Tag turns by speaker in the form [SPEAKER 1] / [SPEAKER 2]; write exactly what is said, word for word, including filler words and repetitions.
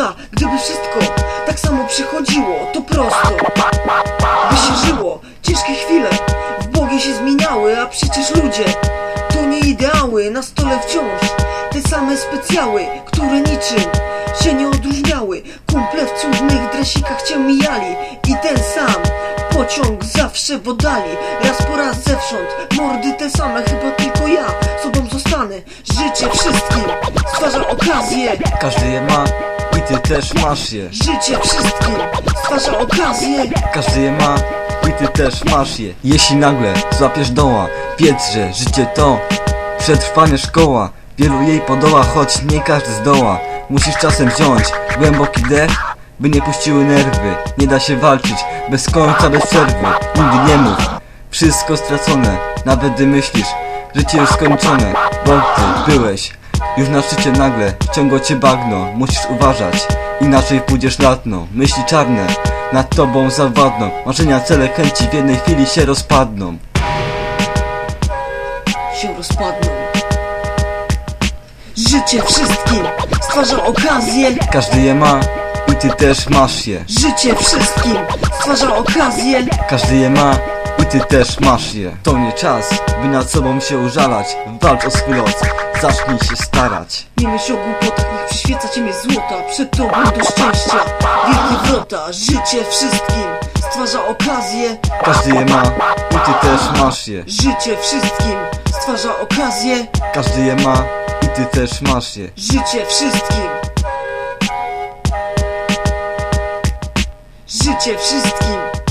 [SPEAKER 1] serca. Gdyby wszystko tak samo przychodziło, to prosto by się żyło. Ciężkie chwile w Bogie się zmieniały, a przecież ludzie to nie ideały. Na stole wciąż te same specjały, które niczym się nie odróżniały. Kumple w cudnych dresikach cię mijali i ten sam pociąg zawsze w oddali. Raz po raz zewsząd mordy te same, chyba tylko ja sobą zostanę. Życie wszystkim stwarza okazję.
[SPEAKER 2] Każdy je ma i ty też masz je.
[SPEAKER 1] Życie wszystkim stwarza okazję.
[SPEAKER 2] Każdy je ma i ty też masz je. Jeśli nagle złapiesz doła, wiedz, że życie to przetrwanie szkoła. Wielu jej podoła, choć nie każdy zdoła. Musisz czasem wziąć głęboki dech, by nie puściły nerwy. Nie da się walczyć bez końca, bez przerwy. Nigdy nie mów, wszystko stracone. Nawet gdy myślisz, życie już skończone, bo ty byłeś już na szczycie, nagle wciągło cię bagno. Musisz uważać, inaczej pójdziesz latno. Myśli czarne nad tobą zawładną. Marzenia, cele, chęci w jednej chwili się rozpadną.
[SPEAKER 1] Się rozpadną. Życie wszystkim stwarza okazję.
[SPEAKER 2] Każdy je ma i ty też masz je.
[SPEAKER 1] Życie wszystkim stwarza okazję.
[SPEAKER 2] Każdy je ma i ty też masz je. To nie czas, by nad sobą się użalać. Walcz o swój los, zacznij się starać.
[SPEAKER 1] Nie myśl o głupotach, niech przyświeca ciemię złota. Przed tobą do szczęścia wielkie wrota. Życie wszystkim stwarza okazję.
[SPEAKER 2] Każdy je ma i ty też masz je.
[SPEAKER 1] Życie wszystkim stwarza okazję.
[SPEAKER 2] Każdy je ma i ty też masz je.
[SPEAKER 1] Życie wszystkim. Życie wszystkim